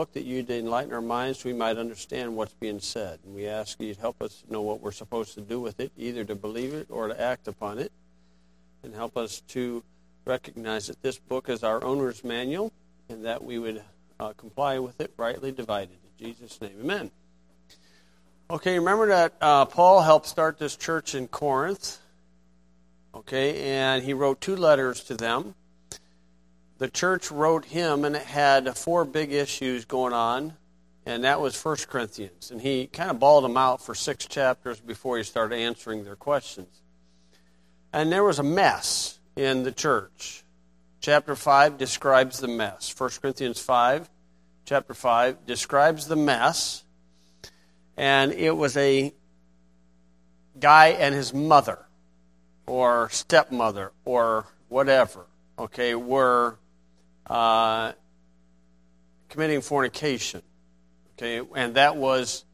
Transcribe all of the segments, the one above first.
book, that you'd enlighten our minds so we might understand what's being said. And we ask you to help us know what we're supposed to do with it, either to believe it or to act upon it. And help us to recognize that this book is our owner's manual and that we would comply with it, rightly divided. In Jesus' name, amen. Okay, remember that Paul helped start this church in Corinth. Okay, and he wrote 2 letters to them. The church wrote him, and it had 4 big issues going on, and that was 1 Corinthians. And he kind of balled them out for 6 chapters before he started answering their questions. And there was a mess in the church. Chapter 5 describes the mess. 1 Corinthians 5, chapter 5, describes the mess. And it was a guy and his mother, or stepmother, or whatever, okay, were committing fornication, okay, and that was,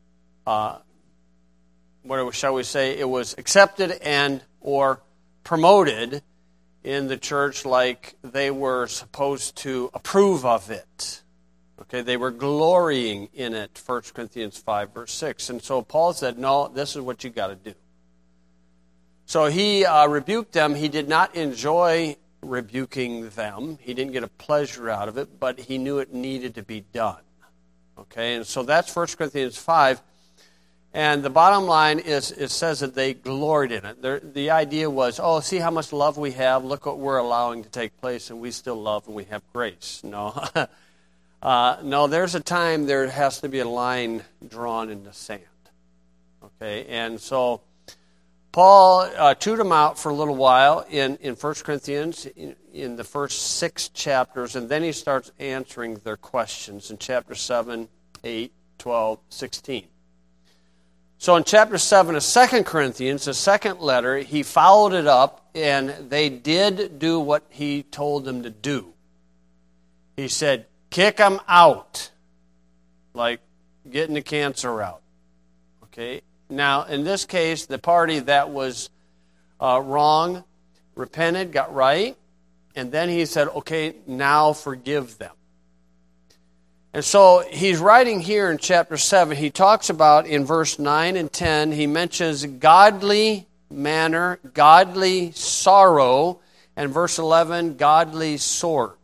shall we say, it was accepted and or promoted in the church like they were supposed to approve of it. Okay, they were glorying in it, 1 Corinthians 5, verse 6. And so Paul said, no, this is what you got to do. So he rebuked them. He did not enjoy rebuking them. He didn't get a pleasure out of it, but he knew it needed to be done. Okay, and so that's 1 Corinthians 5. And the bottom line is, it says that they gloried in it. The idea was, see how much love we have. Look what we're allowing to take place, and we still love and we have grace. No. No, there's a time there has to be a line drawn in the sand. Okay, and so Paul chewed them out for a little while in 1 Corinthians in the first 6 chapters, and then he starts answering their questions in chapter 7, 8, 12, 16. So in chapter 7 of 2 Corinthians, the second letter, he followed it up, and they did do what he told them to do. He said, kick them out, like getting the cancer out. Okay? Now, in this case, the party that was wrong repented, got right, and then he said, okay, now forgive them. And so he's writing here in chapter 7, he talks about in verse 9 and 10, he mentions godly manner, godly sorrow, and verse 11, godly sort.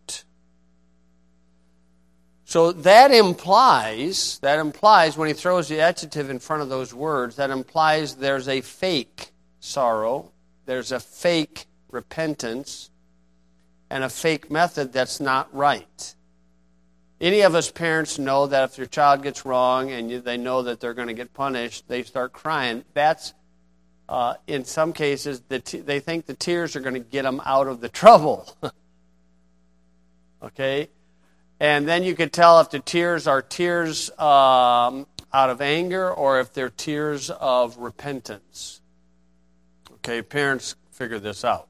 So that implies when he throws the adjective in front of those words, that implies there's a fake sorrow, there's a fake repentance, and a fake method that's not right. Any of us parents know that if your child gets wrong and they know that they're going to get punished, they start crying. That's, in some cases, they think the tears are going to get them out of the trouble. Okay? And then you could tell if the tears are tears out of anger or if they're tears of repentance. Okay, parents figure this out.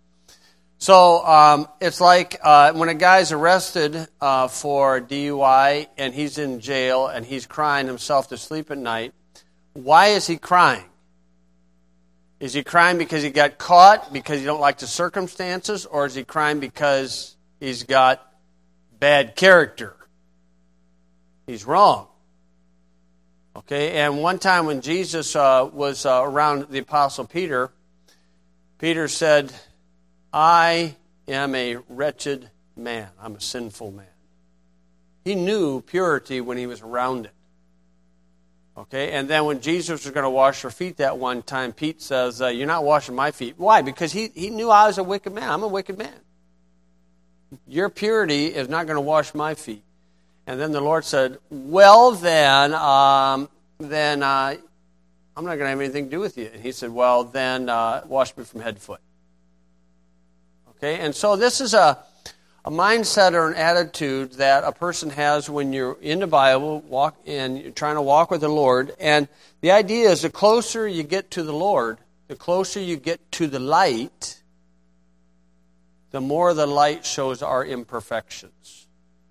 So it's like when a guy's arrested for DUI and he's in jail and he's crying himself to sleep at night. Why is he crying? Is he crying because he got caught, because he don't like the circumstances, or is he crying because he's got bad character? He's wrong. Okay, and one time when Jesus was around the Apostle Peter, Peter said, I am a wretched man. I'm a sinful man. He knew purity when he was around it. Okay, and then when Jesus was going to wash her feet that one time, Pete says, you're not washing my feet. Why? Because he knew I was a wicked man. I'm a wicked man. Your purity is not going to wash my feet. And then the Lord said, well, then I'm not going to have anything to do with you. And he said, well, then wash me from head to foot. Okay, and so this is a mindset or an attitude that a person has when you're in the Bible, and you're trying to walk with the Lord. And the idea is the closer you get to the Lord, the closer you get to the light, the more the light shows our imperfections.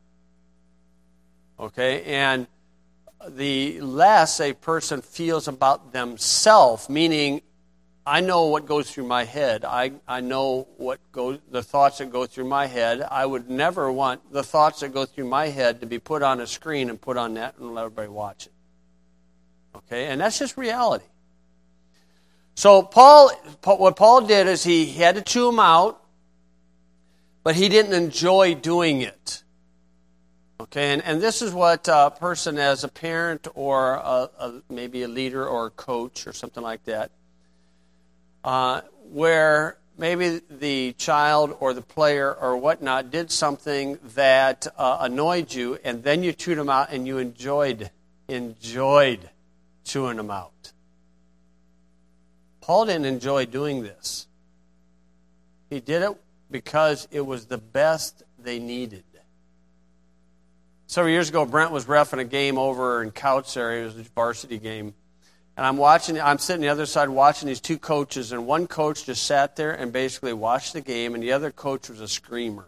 Okay, and the less a person feels about themselves, meaning I know what goes through my head. I know the thoughts that go through my head. I would never want the thoughts that go through my head to be put on a screen and put on that and let everybody watch it. Okay, and that's just reality. So what Paul did is he had to chew them out, but he didn't enjoy doing it. Okay, and this is what a person as a parent or maybe a leader or a coach or something like that, where maybe the child or the player or whatnot did something that annoyed you, and then you chewed them out and you enjoyed chewing them out. Paul didn't enjoy doing this. He did it because it was the best they needed. Several years ago, Brent was reffing a game over in Couts area. It was a varsity game. And I'm sitting the other side watching these two coaches, and one coach just sat there and basically watched the game, and the other coach was a screamer.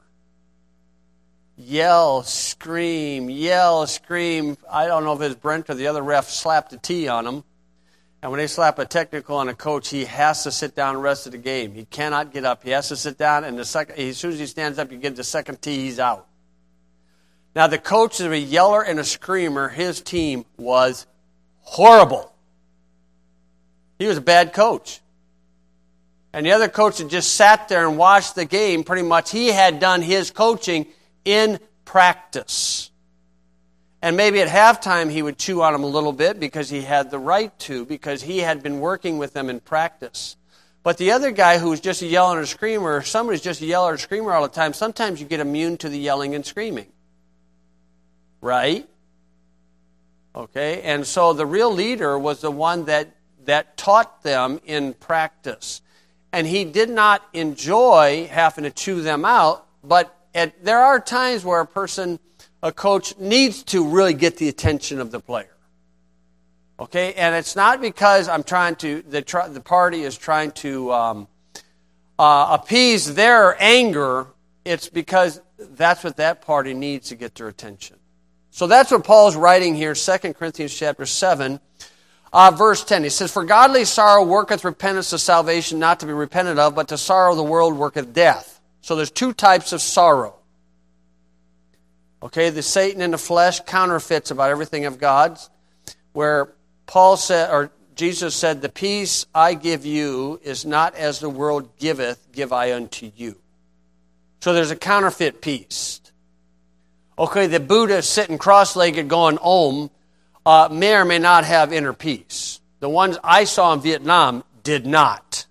Yell, scream. I don't know if it was Brent or the other ref slapped a T on him. And when they slap a technical on a coach, he has to sit down the rest of the game. He cannot get up. He has to sit down, and as soon as he stands up, you get the second T, he's out. Now, the coach is a yeller and a screamer. His team was horrible. He was a bad coach. And the other coach had just sat there and watched the game. Pretty much he had done his coaching in practice. And maybe at halftime he would chew on them a little bit because he had the right to, because he had been working with them in practice. But the other guy who was just a yeller and a screamer, or somebody's just a yeller or a screamer all the time, sometimes you get immune to the yelling and screaming. Right? Okay, and so the real leader was the one that taught them in practice. And he did not enjoy having to chew them out, but there are times where a coach needs to really get the attention of the player. Okay, and it's not because the party is trying to appease their anger. It's because that's what that party needs to get their attention. So that's what Paul's writing here, 2 Corinthians chapter 7, verse 10. He says, "For godly sorrow worketh repentance to salvation, not to be repented of, but the sorrow of the world worketh death." So there's two types of sorrow. Okay, the Satan in the flesh counterfeits about everything of God's, where Paul said, or Jesus said, "The peace I give you is not as the world giveth, give I unto you." So there's a counterfeit peace. Okay, the Buddha sitting cross-legged going Om may or may not have inner peace. The ones I saw in Vietnam did not.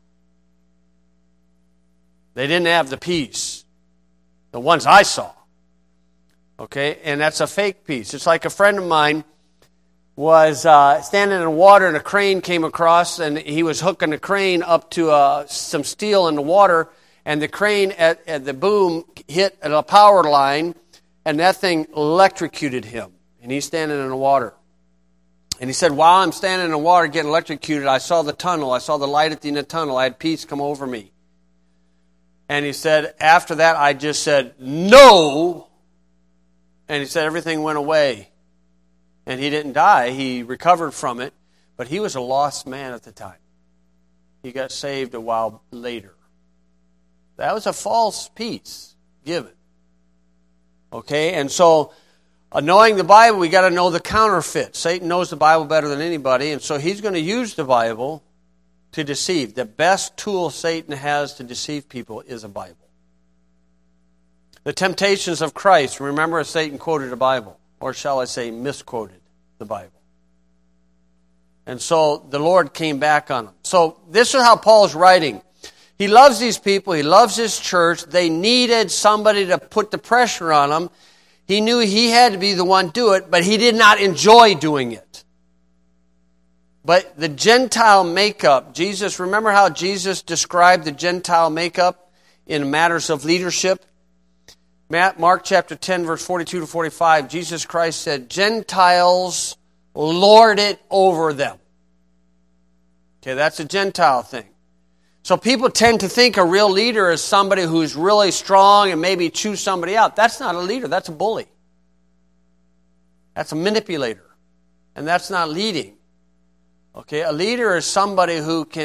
They didn't have the peace. The ones I saw. Okay, and that's a fake peace. It's like a friend of mine was standing in the water and a crane came across, and he was hooking the crane up to some steel in the water, and the crane at the boom hit a power line, and that thing electrocuted him. And he's standing in the water. And he said, while I'm standing in the water getting electrocuted, I saw the tunnel. I saw the light at the end of the tunnel. I had peace come over me. And he said, after that, I just said, "No!" And he said everything went away. And he didn't die. He recovered from it. But he was a lost man at the time. He got saved a while later. That was a false peace given. Okay, and so knowing the Bible, we got to know the counterfeit. Satan knows the Bible better than anybody, and so he's going to use the Bible to deceive. The best tool Satan has to deceive people is a Bible. The temptations of Christ, remember Satan quoted the Bible, or shall I say misquoted the Bible. And so the Lord came back on them. So this is how Paul's writing. He loves these people. He loves his church. They needed somebody to put the pressure on them. He knew he had to be the one to do it, but he did not enjoy doing it. But the Gentile makeup, remember how Jesus described the Gentile makeup in matters of leadership? Mark chapter 10, verse 42 to 45, Jesus Christ said, "Gentiles lord it over them." Okay, that's a Gentile thing. So people tend to think a real leader is somebody who's really strong and maybe chew somebody out. That's not a leader. That's a bully. That's a manipulator. And that's not leading. Okay, a leader is somebody who can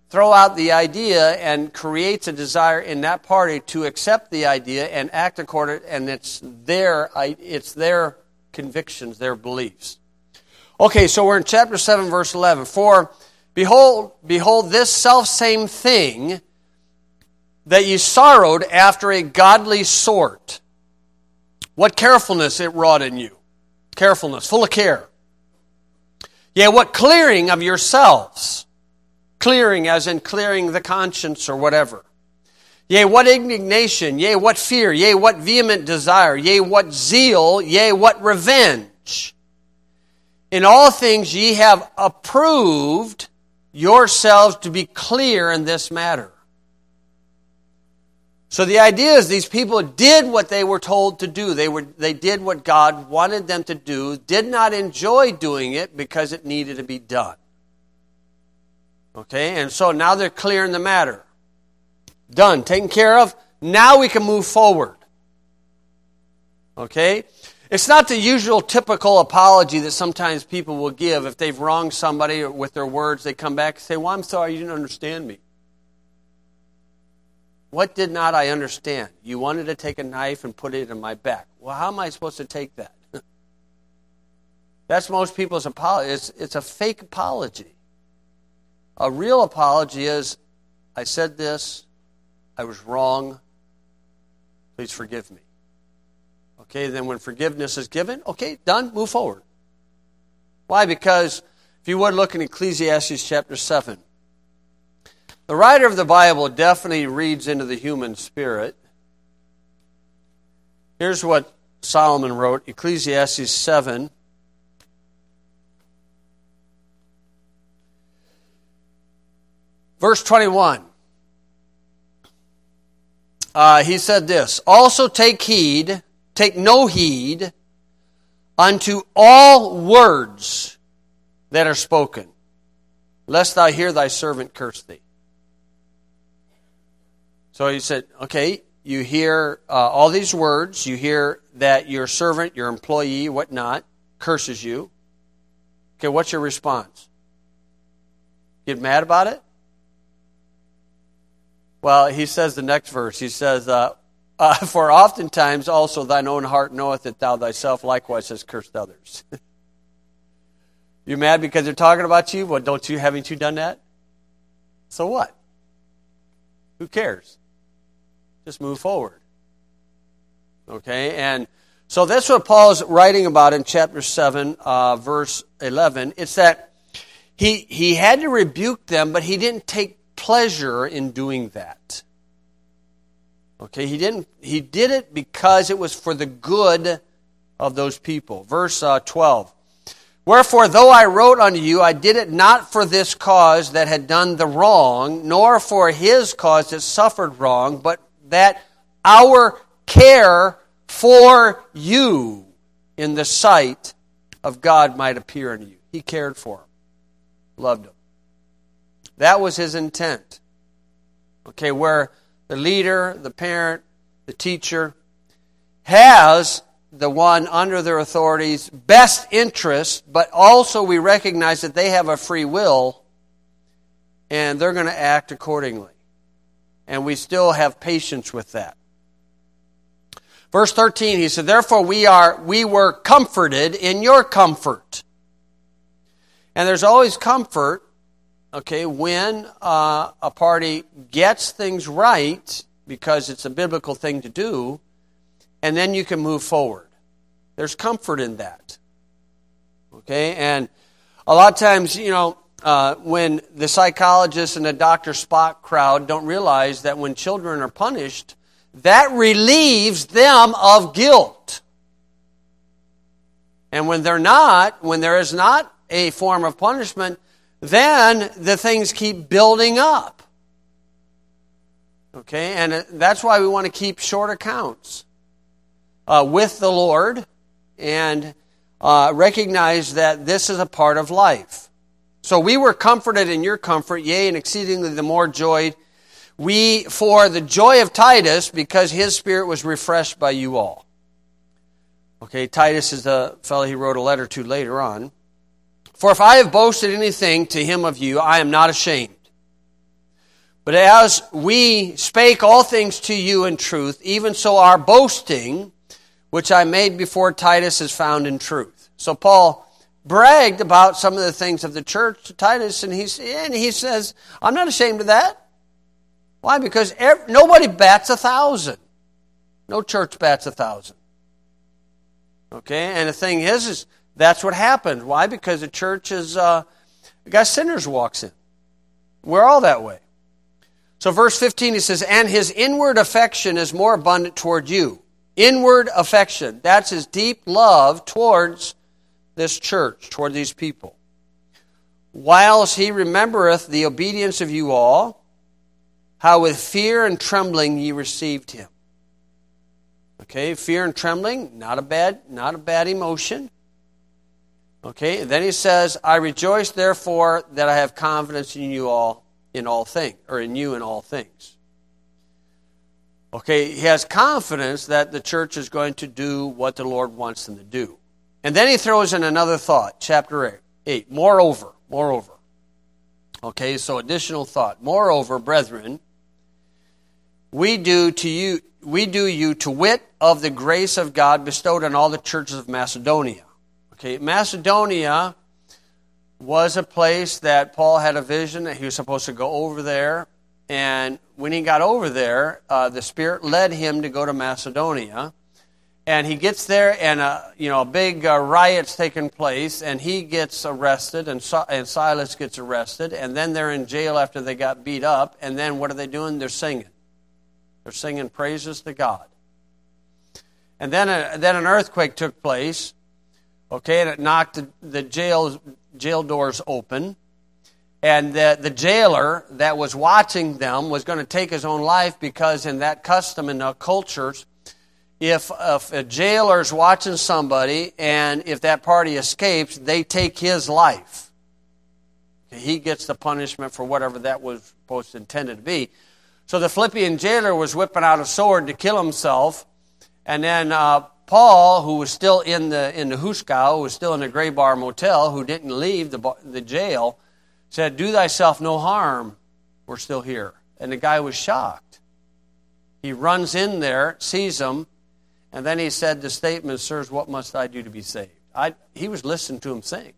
throw out the idea and creates a desire in that party to accept the idea and act according, and it's their convictions, their beliefs. Okay, so we're in chapter 7, verse 11. For behold this selfsame thing that ye sorrowed after a godly sort. What carefulness it wrought in you. Carefulness, full of care. Yea, what clearing of yourselves. Clearing as in clearing the conscience or whatever. Yea, what indignation, yea, what fear, yea, what vehement desire, yea, what zeal, yea, what revenge. In all things ye have approved yourselves to be clear in this matter. So the idea is these people did what they were told to do. They did what God wanted them to do, did not enjoy doing it because it needed to be done. Okay, and so now they're clear in the matter. Done, taken care of. Now we can move forward. Okay? It's not the usual typical apology that sometimes people will give. If they've wronged somebody with their words, they come back and say, well, I'm sorry, you didn't understand me. What did not I understand? You wanted to take a knife and put it in my back. Well, how am I supposed to take that? That's most people's apology. It's a fake apology. A real apology is, I said this, I was wrong, please forgive me. Okay, then when forgiveness is given, okay, done, move forward. Why? Because if you would look in Ecclesiastes chapter 7, the writer of the Bible definitely reads into the human spirit. Here's what Solomon wrote, Ecclesiastes 7. Verse 21. He said this, also take no heed unto all words that are spoken, lest thou hear thy servant curse thee. So he said, okay, you hear all these words, you hear that your servant, your employee, whatnot, curses you. Okay, what's your response? Get mad about it? Well, he says the next verse, he says, for oftentimes also thine own heart knoweth that thou thyself likewise hast cursed others. You mad because they're talking about you? Well, haven't you done that? So what? Who cares? Just move forward. Okay, and so that's what Paul's writing about in chapter 7, verse 11. It's that he had to rebuke them, but he didn't take pleasure in doing that. Okay, he did it because it was for the good of those people. Verse 12. Wherefore, though I wrote unto you, I did it not for this cause that had done the wrong, nor for his cause that suffered wrong, but that our care for you in the sight of God might appear unto you. He cared for him, loved him. That was his intent. Okay, where the leader, the parent, the teacher has the one under their authority's best interest, but also we recognize that they have a free will and they're going to act accordingly. And we still have patience with that. Verse 13, he said, therefore we were comforted in your comfort. And there's always comfort, okay, when a party gets things right, because it's a biblical thing to do, and then you can move forward. There's comfort in that. Okay, and a lot of times, when the psychologists and the Dr. Spock crowd don't realize that when children are punished, that relieves them of guilt. And when there is not a form of punishment, then the things keep building up. Okay, and that's why we want to keep short accounts with the Lord and recognize that this is a part of life. So we were comforted in your comfort, yea, and exceedingly the more joyed. We, for the joy of Titus, because his spirit was refreshed by you all. Okay, Titus is the fellow he wrote a letter to later on. For if I have boasted anything to him of you, I am not ashamed. But as we spake all things to you in truth, even so our boasting, which I made before Titus, is found in truth. So Paul bragged about some of the things of the church to Titus, and he says, I'm not ashamed of that. Why? Because nobody bats 1,000. No church bats 1,000. Okay, and the thing is that's what happens. Why? Because the church is got sinners walks in. We're all that way. So verse 15, he says, and his inward affection is more abundant toward you. Inward affection. That's his deep love towards this church, toward these people. Whilst he remembereth the obedience of you all, how with fear and trembling ye received him. Okay, fear and trembling, not a bad emotion. Okay, and then he says, I rejoice therefore that I have confidence in you all in all things, or in you in all things. Okay, he has confidence that the church is going to do what the Lord wants them to do. And then he throws in another thought, chapter 8. Moreover. Okay, so additional thought. Moreover, brethren, we do you to wit of the grace of God bestowed on all the churches of Macedonia. Okay, Macedonia was a place that Paul had a vision that he was supposed to go over there. And when he got over there, the Spirit led him to go to Macedonia. And he gets there, and a big riot's taking place, and he gets arrested, and Silas gets arrested, and then they're in jail after they got beat up. And then what are they doing? They're singing. They're singing praises to God. And then an earthquake took place. Okay, and it knocked the jail doors open. And the jailer that was watching them was going to take his own life, because in that custom in the cultures, if a jailer's watching somebody and if that party escapes, they take his life. He gets the punishment for whatever that was supposed to intended to be. So the Philippian jailer was whipping out a sword to kill himself. And then Paul, who was still in the Huskau, who was still in the Gray Bar Motel, who didn't leave the jail, said, do thyself no harm, we're still here. And the guy was shocked. He runs in there, sees him, and then he said the statement, sirs, what must I do to be saved? He was listening to him sing.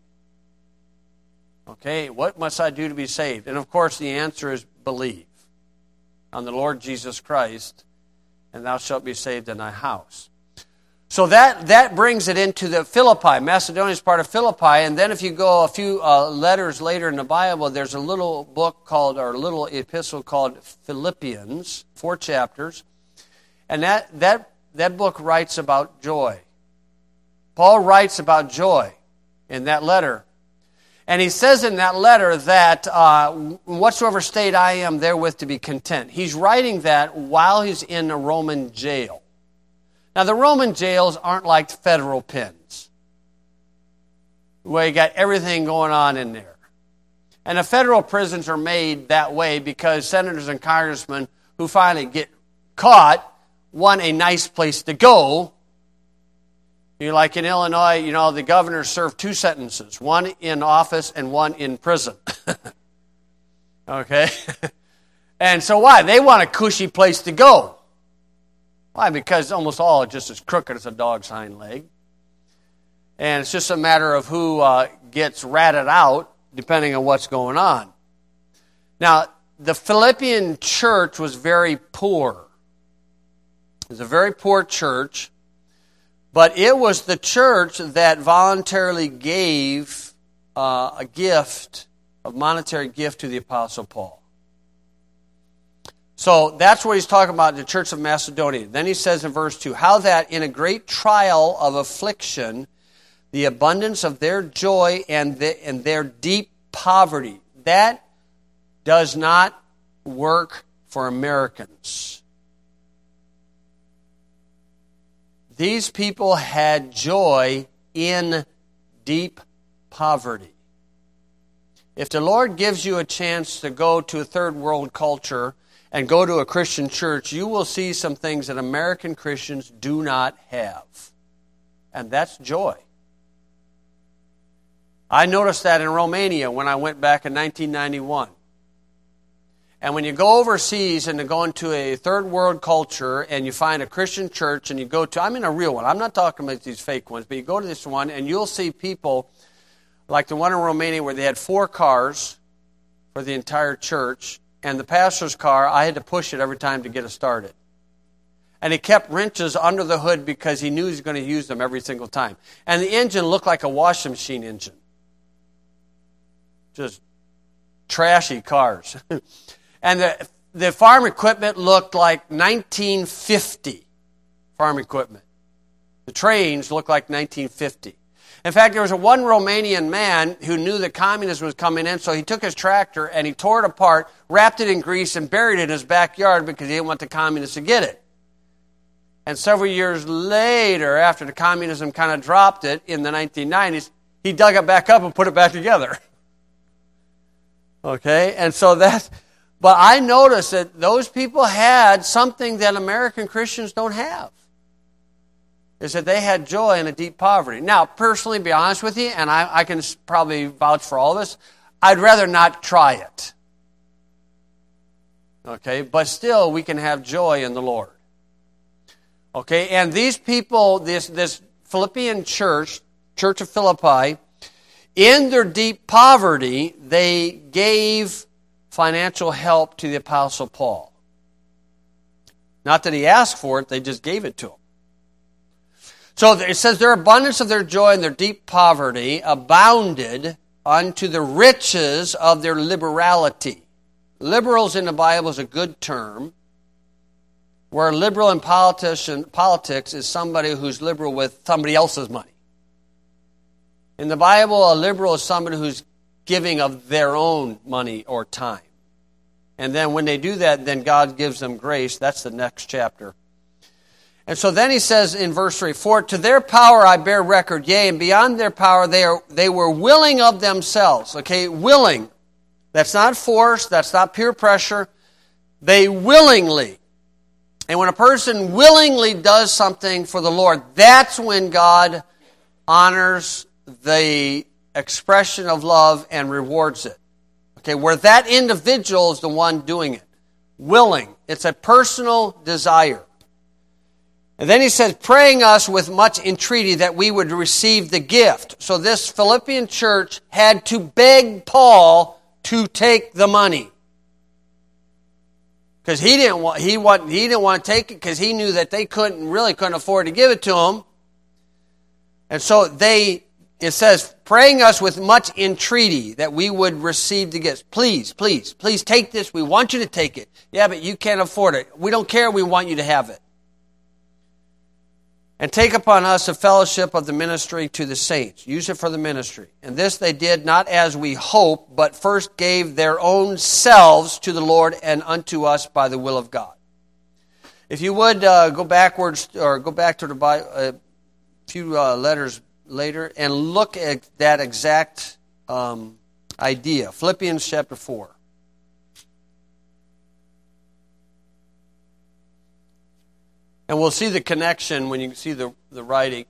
Okay, what must I do to be saved? And of course the answer is believe on the Lord Jesus Christ, and thou shalt be saved in thy house. So that brings it into the Philippi. Macedonia is part of Philippi, and then if you go a few letters later in the Bible, there's a little book called, or a little epistle called Philippians, 4 chapters, and that book writes about joy. Paul writes about joy in that letter. And he says in that letter that whatsoever state I am therewith to be content. He's writing that while he's in a Roman jail. Now the Roman jails aren't like federal pens, where you got everything going on in there. And the federal prisons are made that way because senators and congressmen who finally get caught want a nice place to go. Like in Illinois, the governor served 2 sentences, one in office and one in prison. Okay? And so why? They want a cushy place to go. Why? Because almost all are just as crooked as a dog's hind leg. And it's just a matter of who gets ratted out, depending on what's going on. Now, the Philippian church was very poor. It was a very poor church. But it was the church that voluntarily gave a monetary gift to the Apostle Paul. So that's what he's talking about, the church of Macedonia. Then he says in verse 2, how that in a great trial of affliction, the abundance of their joy and their deep poverty, that does not work for Americans. These people had joy in deep poverty. If the Lord gives you a chance to go to a third world culture and go to a Christian church, you will see some things that American Christians do not have. And that's joy. I noticed that in Romania when I went back in 1991. And when you go overseas and you go into a third world culture and you find a Christian church and you go to, I mean a real one, I'm not talking about these fake ones, but you go to this one and you'll see people like the one in Romania where they had 4 cars for the entire church, and the pastor's car, I had to push it every time to get it started. And he kept wrenches under the hood because he knew he was going to use them every single time. And the engine looked like a washing machine engine. Just trashy cars. And the farm equipment looked like 1950 farm equipment. The trains looked like 1950. In fact, there was one Romanian man who knew that communism was coming in, so he took his tractor and he tore it apart, wrapped it in grease, and buried it in his backyard because he didn't want the communists to get it. And several years later, after the communism kind of dropped it in the 1990s, he dug it back up and put it back together. Okay? And so but I noticed that those people had something that American Christians don't have. Is that they had joy in a deep poverty. Now, personally, to be honest with you, and I can probably vouch for all this, I'd rather not try it. Okay? But still, we can have joy in the Lord. Okay? And these people, this Philippian church of Philippi, in their deep poverty, they gave financial help to the Apostle Paul. Not that he asked for it, they just gave it to him. So it says, their abundance of their joy and their deep poverty abounded unto the riches of their liberality. Liberals in the Bible is a good term, where liberal in politics is somebody who's liberal with somebody else's money. In the Bible, a liberal is somebody who's giving of their own money or time. And then when they do that, then God gives them grace. That's the next chapter. And so then he says in verse 3, for to their power I bear record, yea, and beyond their power they were willing of themselves. Okay, willing. That's not force, that's not peer pressure. They willingly. And when a person willingly does something for the Lord, that's when God honors the expression of love and rewards it. Okay, where that individual is the one doing it. Willing. It's a personal desire. And then he says, praying us with much entreaty that we would receive the gift. So this Philippian church had to beg Paul to take the money. Because he didn't want to take it because he knew that they couldn't afford to give it to him. And so it says, praying us with much entreaty that we would receive the gifts. Please, please, please take this. We want you to take it. Yeah, but you can't afford it. We don't care. We want you to have it. And take upon us a fellowship of the ministry to the saints. Use it for the ministry. And this they did not as we hope, but first gave their own selves to the Lord and unto us by the will of God. If you would go backwards or go back to a few letters later and look at that exact idea. Philippians chapter 4. And we'll see the connection when you see the writing.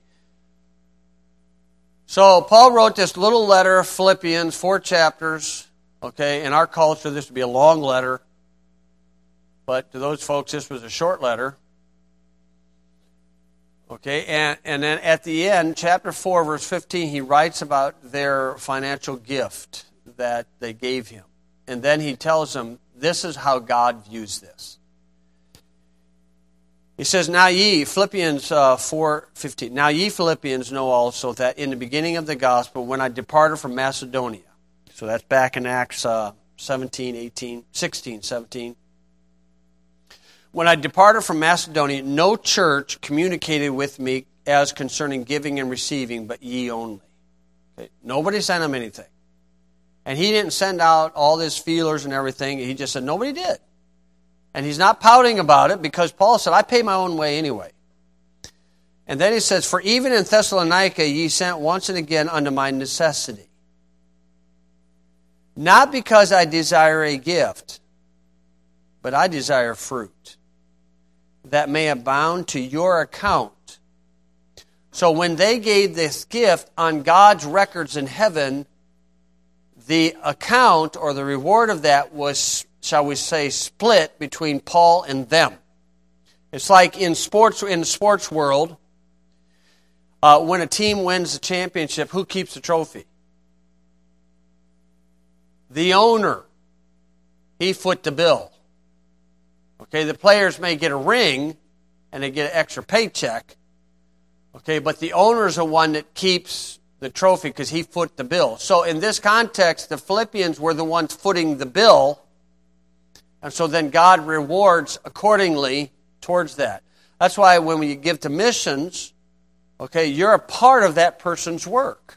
So Paul wrote this little letter, Philippians, 4 chapters. Okay, in our culture this would be a long letter. But to those folks this was a short letter. Okay, and then at the end, chapter 4, verse 15, he writes about their financial gift that they gave him. And then he tells them, this is how God views this. He says, now ye, Philippians 4:15, now ye Philippians know also that in the beginning of the gospel, when I departed from Macedonia, so that's back in Acts 16, 17. When I departed from Macedonia, no church communicated with me as concerning giving and receiving, but ye only. Okay? Nobody sent him anything. And he didn't send out all his feelers and everything. He just said, nobody did. And he's not pouting about it because Paul said, I pay my own way anyway. And then he says, for even in Thessalonica ye sent once and again unto my necessity. Not because I desire a gift, but I desire fruit, that may abound to your account. So when they gave this gift on God's records in heaven, the account or the reward of that was shall we say, split between Paul and them. It's like in the sports world, when a team wins the championship, who keeps the trophy? The owner. He foot the bill. Okay, the players may get a ring and they get an extra paycheck. Okay, but the owner is the one that keeps the trophy because he foot the bill. So in this context, the Philippians were the ones footing the bill. And so then God rewards accordingly towards that. That's why when we give to missions, okay, you're a part of that person's work.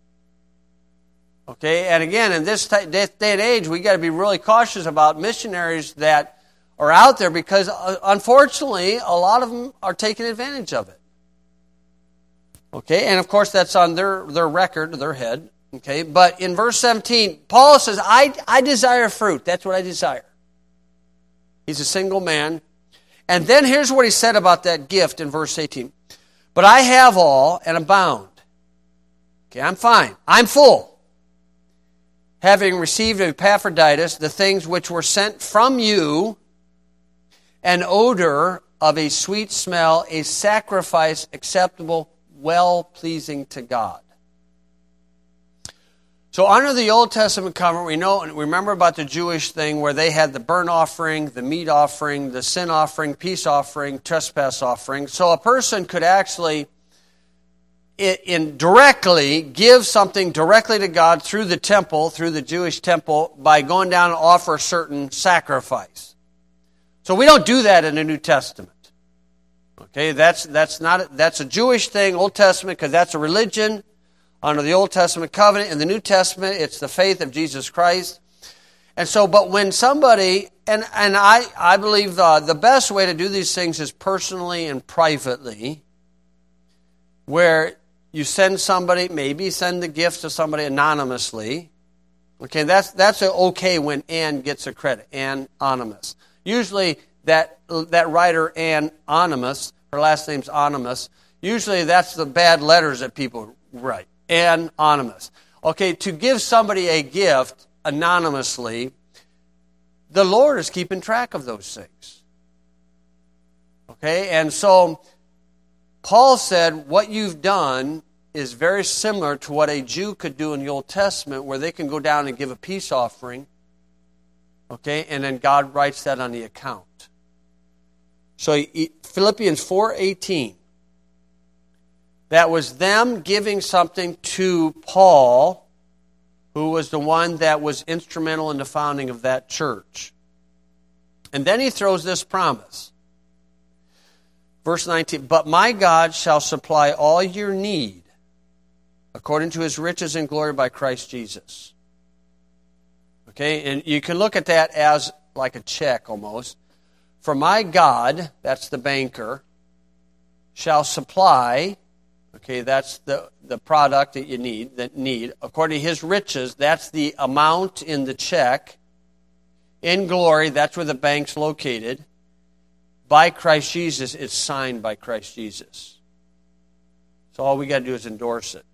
Okay, and again, in this day and age, we got to be really cautious about missionaries that are out there because, unfortunately, a lot of them are taking advantage of it. Okay, and of course, that's on their record, their head. Okay, but in verse 17, Paul says, I desire fruit. That's what I desire. He's a single man. And then here's what he said about that gift in verse 18. But I have all and abound. Okay, I'm fine. I'm full. Having received of Epaphroditus the things which were sent from you, an odor of a sweet smell, a sacrifice acceptable, well-pleasing to God. So under the Old Testament covenant, we remember about the Jewish thing where they had the burnt offering, the meat offering, the sin offering, peace offering, trespass offering. So a person could actually indirectly give something directly to God through the temple, through the Jewish temple, by going down and offer a certain sacrifice. So we don't do that in the New Testament. Okay, that's a Jewish thing, Old Testament, because that's a religion under the Old Testament covenant. In the New Testament, it's the faith of Jesus Christ. And so, but when somebody, and I believe the best way to do these things is personally and privately, where you send somebody, maybe send the gift to somebody anonymously. Okay, that's okay when Ann gets a credit, anonymous. Usually that writer, anonymous, her last name's Anonymous, usually that's the bad letters that people write, anonymous. Okay, to give somebody a gift anonymously, the Lord is keeping track of those things. Okay, and so Paul said, what you've done is very similar to what a Jew could do in the Old Testament, where they can go down and give a peace offering, okay, and then God writes that on the account. So Philippians 4:18, that was them giving something to Paul, who was the one that was instrumental in the founding of that church. And then he throws this promise. Verse 19, but my God shall supply all your need according to his riches and glory by Christ Jesus. Okay, and you can look at that as like a check almost. For my God, that's the banker, shall supply, okay, that's the product that you need, according to his riches, that's the amount in the check. In glory, that's where the bank's located. By Christ Jesus, it's signed by Christ Jesus. So all we got to do is endorse it.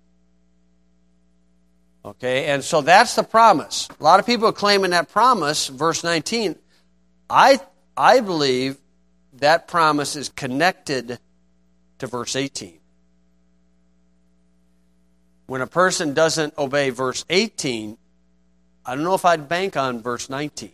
Okay, and so that's the promise. A lot of people are claiming that promise, verse 19. I believe that promise is connected to verse 18. When a person doesn't obey verse 18, I don't know if I'd bank on verse 19.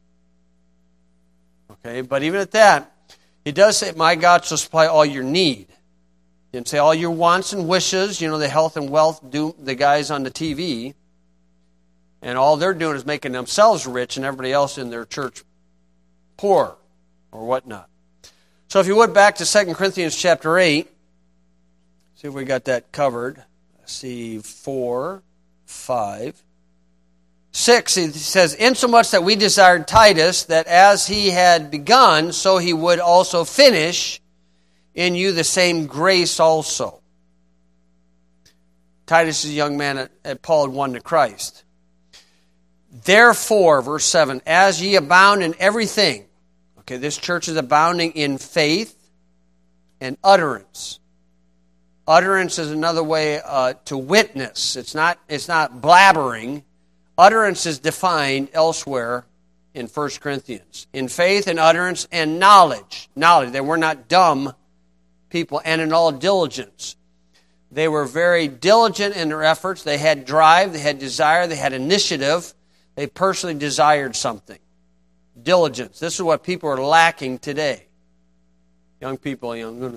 Okay, but even at that, he does say, my God shall supply all your need. He didn't say all your wants and wishes, the health and wealth do the guys on the TV. And all they're doing is making themselves rich and everybody else in their church poor or whatnot. So if you would, back to 2 Corinthians chapter 8. See if we got that covered. Let's see, 4, 5. 6, he says, insomuch that we desired Titus, that as he had begun, so he would also finish in you the same grace also. Titus is a young man that Paul had won to Christ. Therefore, verse 7, as ye abound in everything. Okay, this church is abounding in faith and utterance. Utterance is another way to witness. It's not blabbering. Utterance is defined elsewhere in 1 Corinthians. In faith and utterance and knowledge. Knowledge. They were not dumb people. And in all diligence. They were very diligent in their efforts. They had drive. They had desire. They had initiative. They personally desired something. Diligence. This is what people are lacking today. Young people,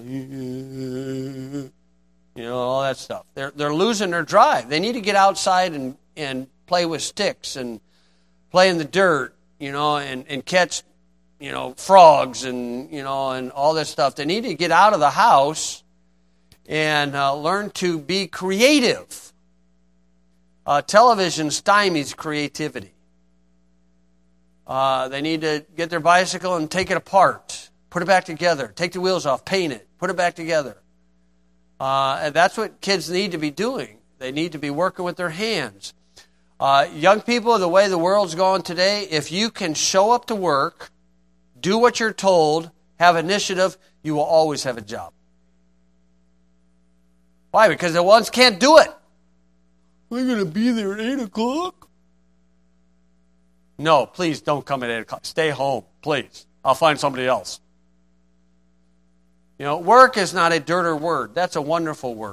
all that stuff. They're losing their drive. They need to get outside and play with sticks and play in the dirt, and catch, frogs and all this stuff. They need to get out of the house and learn to be creative. Television stymies creativity. They need to get their bicycle and take it apart, put it back together, take the wheels off, paint it, put it back together. And that's what kids need to be doing. They need to be working with their hands. Young people, the way the world's going today, if you can show up to work, do what you're told, have initiative, you will always have a job. Why? Because the ones can't do it. We're going to be there at 8 o'clock. No, please don't come at 8 o'clock. Stay home, please. I'll find somebody else. Work is not a dirty word. That's a wonderful word.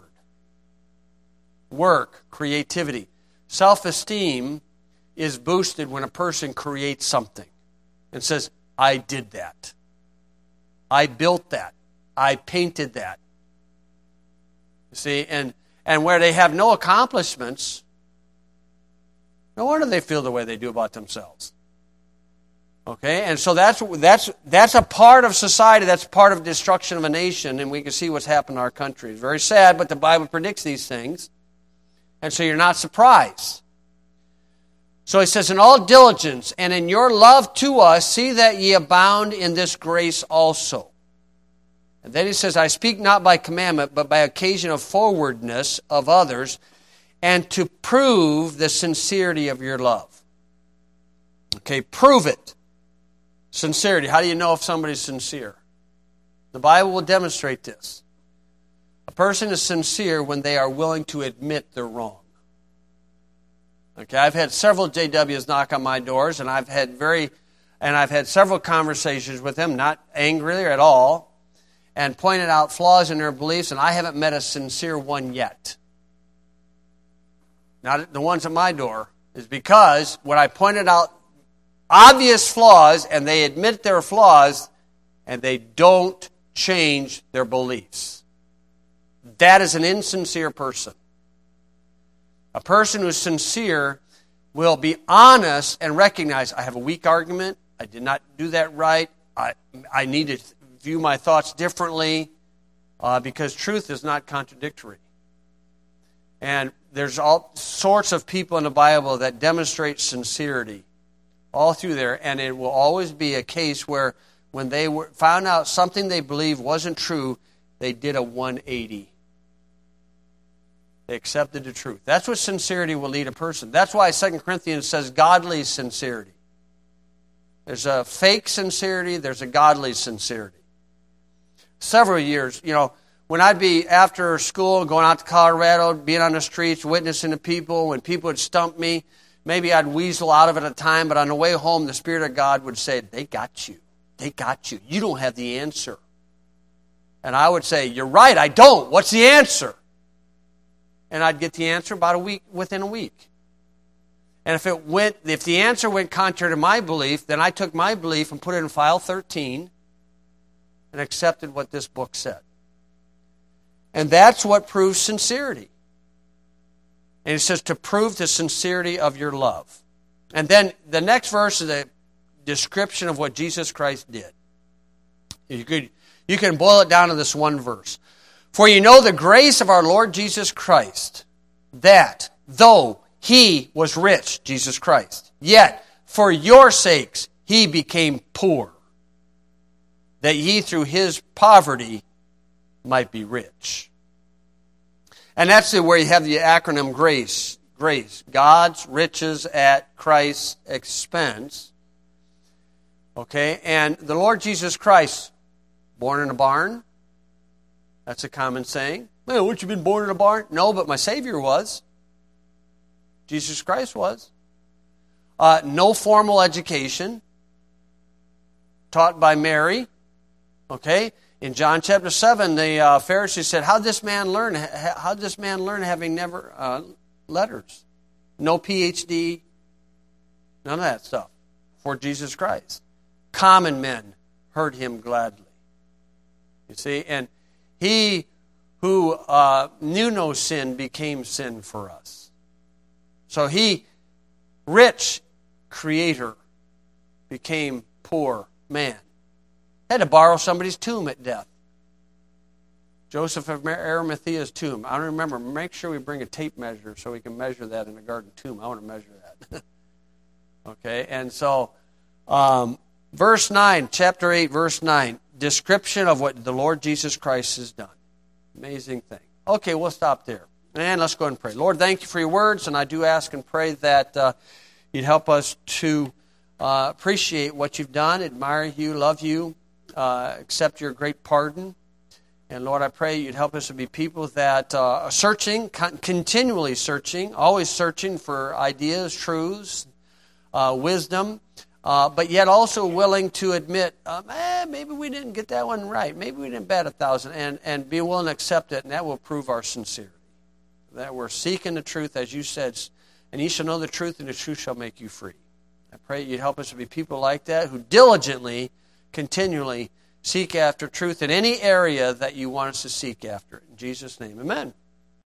Work, creativity. Self-esteem is boosted when a person creates something and says, I did that. I built that. I painted that. You see, and where they have no accomplishments, no wonder they feel the way they do about themselves. Okay, and so that's a part of society. That's part of destruction of a nation, and we can see what's happened in our country. It's very sad, but the Bible predicts these things, and so you're not surprised. So he says, in all diligence and in your love to us, see that ye abound in this grace also. And then he says, I speak not by commandment, but by occasion of forwardness of others, and to prove the sincerity of your love. Okay, prove it. Sincerity. How do you know if somebody's sincere? The Bible will demonstrate this. A person is sincere when they are willing to admit they're wrong. Okay, I've had several JWs knock on my doors, and I've had several conversations with them, not angrily at all, and pointed out flaws in their beliefs, and I haven't met a sincere one yet. Not the ones at my door, is because when I pointed out obvious flaws, and they admit their flaws, and they don't change their beliefs. That is an insincere person. A person who's sincere will be honest and recognize, I have a weak argument, I did not do that right, I need to view my thoughts differently, because truth is not contradictory. And there's all sorts of people in the Bible that demonstrate sincerity all through there, and it will always be a case where when they found out something they believed wasn't true, they did a 180. They accepted the truth. That's what sincerity will lead a person. That's why 2 Corinthians says godly sincerity. There's a fake sincerity, there's a godly sincerity. Several years, when I'd be after school, going out to Colorado, being on the streets, witnessing to people, when people would stump me, maybe I'd weasel out of it at a time, but on the way home, the Spirit of God would say, they got you. They got you. You don't have the answer. And I would say, you're right, I don't. What's the answer? And I'd get the answer within a week. And if the answer went contrary to my belief, then I took my belief and put it in file 13 and accepted what this book said. And that's what proves sincerity. And it says to prove the sincerity of your love. And then the next verse is a description of what Jesus Christ did. You can boil it down to this one verse. For you know the grace of our Lord Jesus Christ, that though he was rich, Jesus Christ, yet for your sakes he became poor, that ye through his poverty might be rich. And that's where you have the acronym GRACE. Grace. God's riches at Christ's expense. Okay, and the Lord Jesus Christ, born in a barn. That's a common saying. Well, weren't you been born in a barn? No, but my Savior was. Jesus Christ was. No formal education. taught by Mary. Okay? In John chapter 7, the Pharisees said, How'd this man learn having never letters? No PhD, none of that stuff for Jesus Christ. Common men heard him gladly. You see, and he who knew no sin became sin for us. So he, rich creator, became poor man. Had to borrow somebody's tomb at death. Joseph of Arimathea's tomb. I don't remember. Make sure we bring a tape measure so we can measure that in the garden tomb. I want to measure that. Okay, and so verse 9, chapter 8, verse 9, description of what the Lord Jesus Christ has done. Amazing thing. Okay, we'll stop there. And let's go ahead and pray. Lord, thank you for your words, and I do ask and pray that you'd help us to appreciate what you've done, admire you, love you, accept your great pardon. And Lord, I pray you'd help us to be people that are searching, continually searching, always searching for ideas, truths, wisdom, but yet also willing to admit, maybe we didn't get that one right. Maybe we didn't bat 1,000, and be willing to accept it, and that will prove our sincerity. That we're seeking the truth, as you said, and you shall know the truth, and the truth shall make you free. I pray you'd help us to be people like that who diligently, continually seek after truth in any area that you want us to seek after it. In Jesus' name, amen.